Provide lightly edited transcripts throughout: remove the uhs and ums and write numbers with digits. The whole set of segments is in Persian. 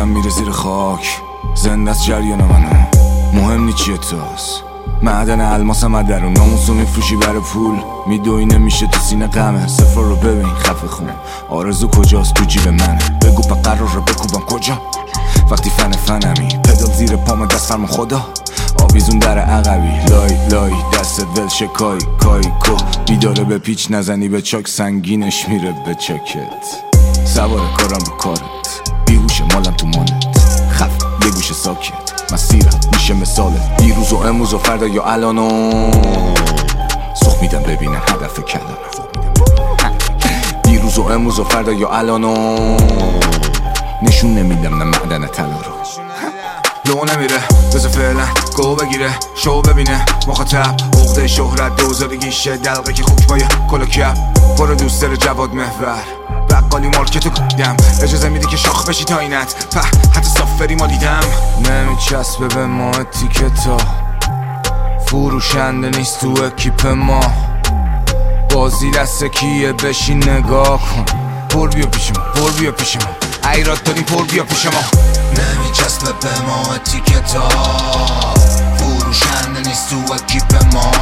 دستم میره زیر خاک، زنده از جریان منو، مهم نی چیه توست. معدن الماسم از درون، ناموسو میفروشی برای پول، میدوی نمیشه تو سینه غمه. صفر رو ببین خفه خون، آرزو کجاست تو جیب منه. بگو به قرار رو بکوبم کجا وقتی فنمی. پدال زیر پام دست فرما خدا، آویزون در عقبی. لای لای دستت ول شکای کای کو، بیداره به پیچ نزنی به چاک، سنگینش میره به چاکت. سوار کارم رو کارت، بیهوش مالم تو مالت، خف یه گوشه ساکت. مسیرم میشه مثالت، دیروز و امروز و فردا یا الانو. سخ میدم ببینه هدف کلانو، دیروز و امروز و فردا یا الانو. نشون نمیدم نه معدن طلا رو. لو نمیره بذار فعلا گو بگیره شو ببینه مخاطب. عقده شهرت دوزارگیشه دلقه که خوک بایه کلا کپ. برو دوست داره جواد محور بقالی مارکتو کدم. اجازه میدی که شاخ بشی تا اینت حتی سافری ما دیدم. نمیچسبه به ما تیکتا، فروشنده نیست تو اکیپ ما. بازی دست کیه بشین نگاه کن. پر بیا پیش ما پر بیا پیش ما، ایراد داریم پر بیا پیش ما. نمیچسبه به ما تیکتا، فروشنده نیست تو اکیپ ما.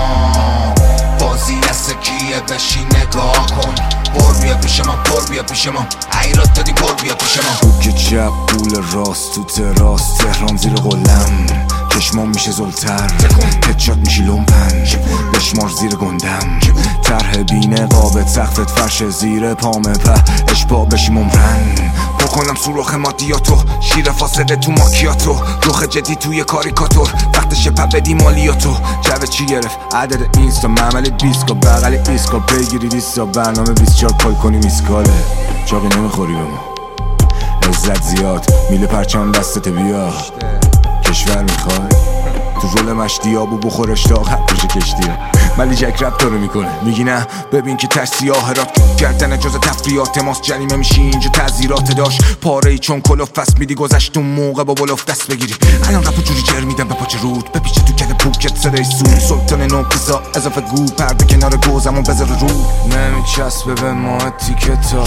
بازی دست کیه بشین نگاه کن. پر بیا پیش ما پر بیا پیش ما، ایراد دادی پر بیا پیش ما. که چپ پول راست تو تراس، تهران زیر قلم، چشمام میشه زلتر، هدشات میشی لومپن، بشمار زیر گندم. طرح بینه قابت سختت فرش زیر پامه اشباه بشی ممرن. پر کنم سوراخ مادیاتو، شیر فاسده تو ماکیاتو. روخ جدی توی کاریکاتور، وقتشه پا بدی مالیاتو. جوه چی گرفت عدد اینستا، معمل بیسکا بغل ایسکا. بگیری لیستا برنامه 24 کال کنی میسکاله. چاقی نمیخوری به ما، عزت زیاد میله پرچم دستت بیا. کشور میخوای تو رول مشتی آبو بخورش تا آخر بشه کشتی ها. ولی جک رپ داره میکنه میگی نه ببین که تش سیاه را کردن جز تفریات ماست. جریمه میشی اینجا تعذیرات داشت پاره ای چون کلوف فست میدی گذشت اون موقع با بلوف دست بگیری. الان رپو جوری جر میدم به پاچه رود بپیچه تو کل پوکت صدای سون. سلطان نوکسا اضافه گو پرده کنار گوزمون بذار رو. نمیچسبه به ما تیکتا،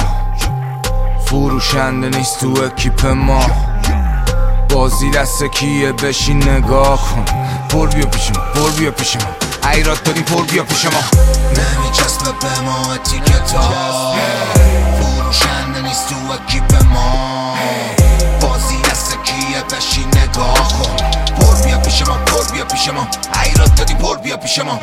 فروشنده نیست تو اکیپ ما. بازی دست کیه بشین نگاه کن. پر بیا پیش ما پر بیا پیش ما، ایراد داریم پر بیا پیش ما. نمیچسبه به ما تیکتا، فروشنده نیست تو اکیپ ما. بازی دست کیه بشین نگاه کن. پر بیا پیش ما پر بیا پیش ما، ایراد دادی پر بیا پیش ما.